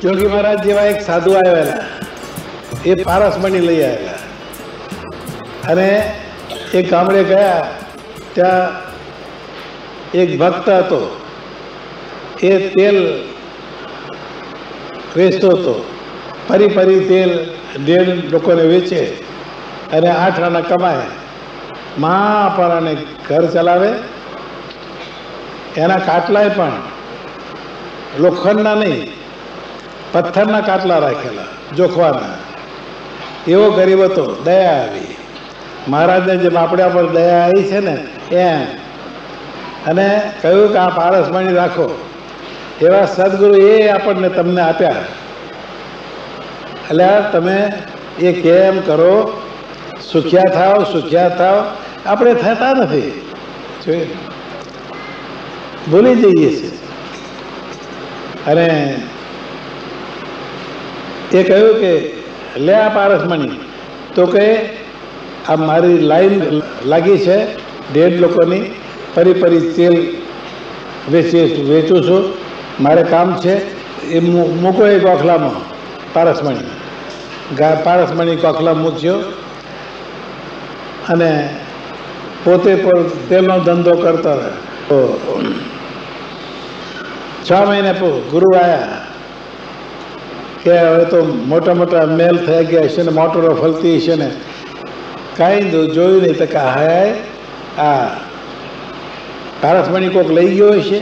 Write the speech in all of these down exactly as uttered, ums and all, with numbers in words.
યોગી મહારાજ જેવા એક સાધુ આવેલા, એ પારસમણી લઈ આવેલા અને એક ગામડે ગયા. ત્યાં એક ભક્ત હતો, એ તેલ વેચતો હતો. ફરી ફરી તેલ દેડ લોકોને વેચે અને આઠ આના કમાય. મહાપરાને ઘર ચલાવે. એના કાટલાય પણ લોખંડના નહીં, પથ્થરના કાટલા રાખેલા, જોખવાના. એવો ગરીબ હતો. દયા આવી મહારાજને, જેમ આપણા પર દયા આવી છે ને એમ, અને કહ્યું કે આ પારસમણી રાખો. એવા સદગુરુ એ આપણને તમને આપ્યા. એટલે તમે એ કેમ કરો, સુખ્યા થાવ, સુખ્યા થાવ. આપણે થતા નથી, જોઈએ ભૂલી જઈએ છીએ. અને એ કહ્યું કે લે આ પારસમણી. તો કે આ મારી લાઈન લાગી છે દેઢ લોકોની, ફરી ફરી તેલ વેચી વેચું છું, મારે કામ છે. એ મૂકો એ ગોખલામાં પારસમણી. પારસમણી ગોખલા મૂક્યો અને પોતે પણ તેલનો ધંધો કરતો રહ્યો. છ મહિને ગુરુ આવ્યા કે હવે તો મોટા મોટા મેલ થઈ ગયા છે ને, મોટરો ફલતી છે ને. કાંઈ જોયું નહીં. તો કે હાય આ પારસમણી કોઈક લઈ ગયો હશે.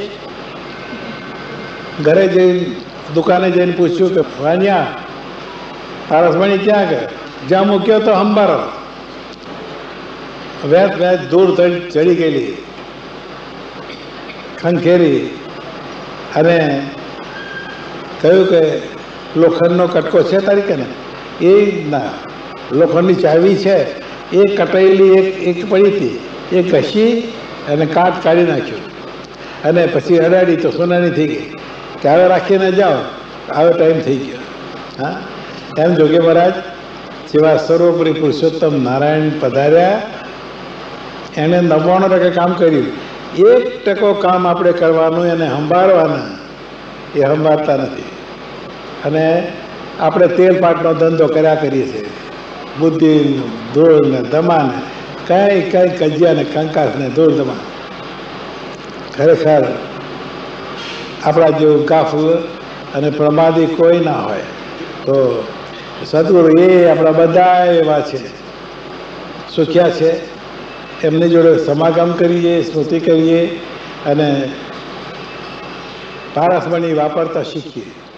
ઘરે જઈને દુકાને જઈને પૂછ્યું કે વાણિયા પારસમણી ક્યાં ગયા? જ્યાં મૂક્યો તો હંબારો. વેચ વેચ દૂર ચડી ગયેલી, ખંખેરી. અને કહ્યું કે લોખંડનો કટકો છે તારીખે ને? એ ના, લોખંડની ચાવી છે, એ કટાયેલી એક એક પડી હતી, એ ઘસી અને કાચ કાઢી નાખ્યો અને પછી અડાડી તો સોનાની થઈ ગઈ. કે હવે રાખીને જાઓ, હવે ટાઈમ થઈ ગયો. હા, એમ જોગી મહારાજ જેવા સર્વોપરી પુરુષોત્તમ નારાયણ પધાર્યા. એણે નવ્વાણું ટકા કામ કર્યું. એક ટકો કામ આપણે કરવાનું, એને સંભાળવાના, એ સંભાળતા નથી. અને આપણે તેલ પાટનો ધંધો કર્યા કરીએ છીએ. બુદ્ધિ ધૂળ ને ધમાન, કાંઈ કાંઈ કજિયા ને કંકાસ ને ધૂળ ધમાન. ખરેખર આપણા જેવું ગાફલ અને પ્રમાદી કોઈ ના હોય. તો સદગુરુ એ આપણા બધા એવા છે, સુખ્યા છે. એમની જોડે સમાગમ કરીએ, સ્મૃતિ કરીએ અને પારસમણી વાપરતા શીખીએ.